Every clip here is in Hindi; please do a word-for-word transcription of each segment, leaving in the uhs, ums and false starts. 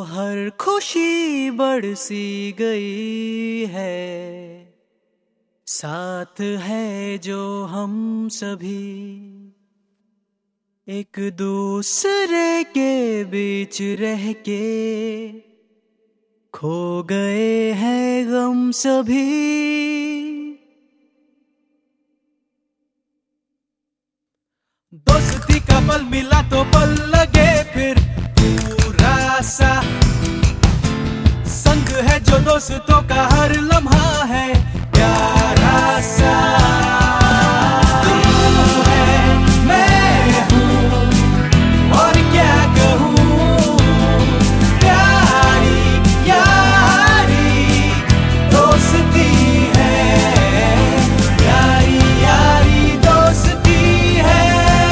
हर खुशी बरसी गई है, साथ है जो हम सभी एक दूसरे के बीच रह के खो गए हैं गम सभी। दोस्ती का पल मिला तो पल लगे फिर पूरा सा, संग है जो दोस्तों का हर लम्हा है प्यारा सा। तू है मैं हूँ और क्या कहूँ, प्यारी यारी दोस्ती है, प्यारी यारी दोस्ती है।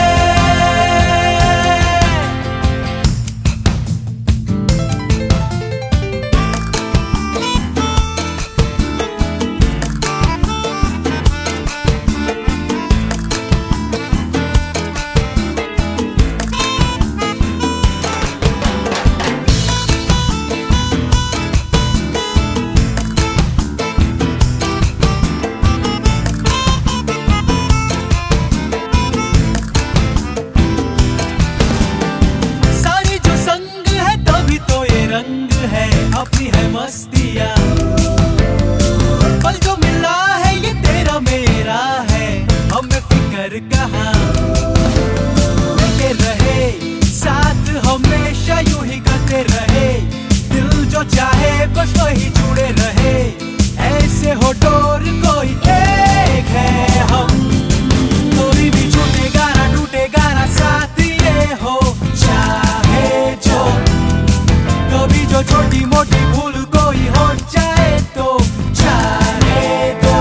अपनी है मस्तियाँ, पल जो मिला है ये तेरा मेरा है, हमें फिक्र कहाँ। लेके रहे साथ हमेशा यूं ही करते रहे, दिल जो चाहे बस वही जुड़े रहे, ऐसे हो डोर कोई एक है हम। कोई भी छूटेगा ना टूटेगा ना साथ ये हो, चाहे जो कभी जो छोटी मोटी भूल कोई हो जाए तो जाने दो।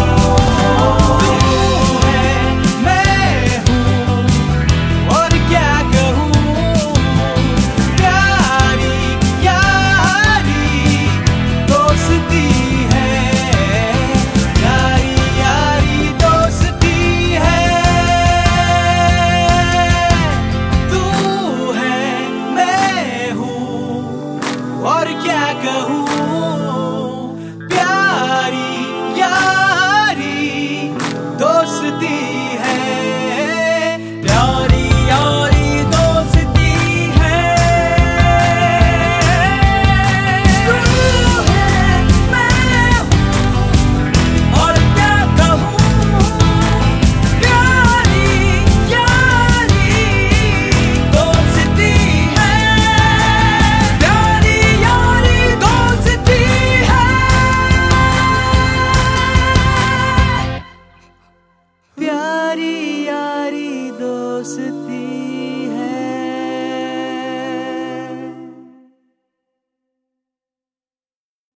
तू है मैं हूँ और क्या कहूँ, प्यारी यारी दोस्ती है, प्यारी यारी दोस्ती है। तू है मैं हूँ और क्या कहूँ, प्यारी यारी दोस्ती है, प्यारी यारी दोस्ती है। तू है मैं हूँ और क्या कहूँ, प्यारी यारी दोस्ती है, प्यारी यारी दोस्ती है, प्यारी यारी दोस्ती।